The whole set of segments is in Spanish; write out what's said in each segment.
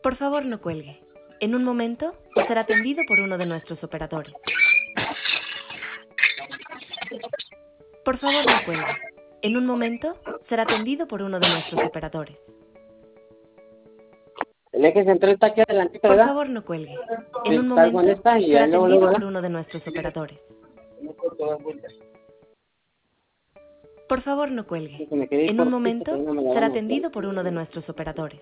Por favor, no cuelgue. En un momento será atendido por uno de nuestros operadores. Por favor, no cuelgue. En un momento será atendido por uno de nuestros operadores. El eje central está aquí adelantito, Por ¿verdad? favor, no cuelgue. En Sí, un salgo en momento esta y será ahí luego, atendido ¿verdad? por uno de nuestros operadores. Por favor, no cuelgue. Que me quería ir En un por pista, momento pero no me la será dan, ¿no? atendido por uno de nuestros operadores.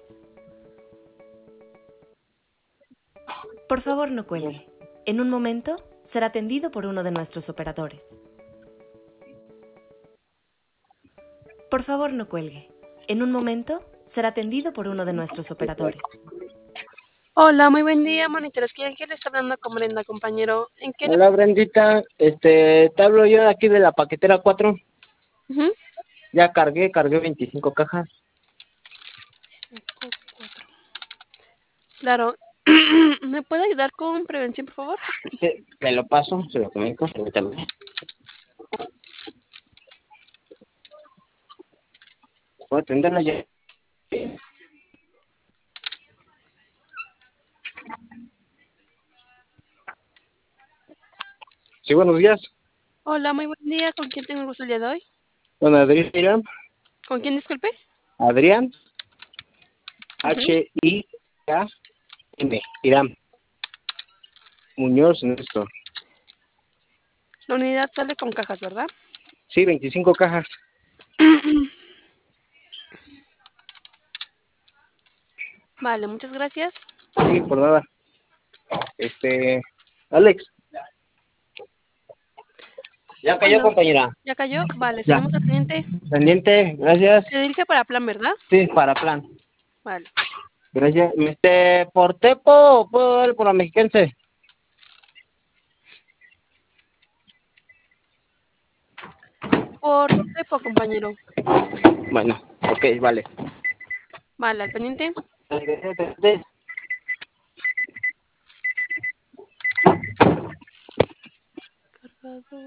Por favor, no cuelgue. En un momento será atendido por uno de nuestros operadores. Por favor, no cuelgue. En un momento será atendido por uno de nuestros operadores. Hola, muy buen día, monitores. ¿Quién le está hablando con Brenda, compañero? ¿En qué le... Hola, Brendita. Te hablo yo de aquí de la paquetera 4. Ujú. Ya cargué 25 cajas. Claro. ¿Me puede ayudar con prevención, por favor? Sí, me lo paso, se lo comento, permítame. ¿Puedo atenderlo ya? Sí, buenos días. Hola, muy buen día. ¿Con quién tengo el gusto el día de hoy? Bueno, Adrián. ¿Con quién, disculpe? Adrián. Ujú. H-I-K-M. Irán. Muñoz, Néstor. La unidad sale con cajas, ¿verdad? Sí, 25 cajas. Vale, muchas gracias. Sí, por nada. Alex. Ya cayó, Bueno, compañera. ¿ya cayó? Vale, Ya. seguimos al pendiente. Pendiente, gracias. Se dirige para plan, ¿verdad? Sí, para plan. Vale. Gracias. ¿Por Tepo o puedo dar por la mexiquense? Por Tepo, compañero. Bueno, ok, vale. Vale, al pendiente. Cargado.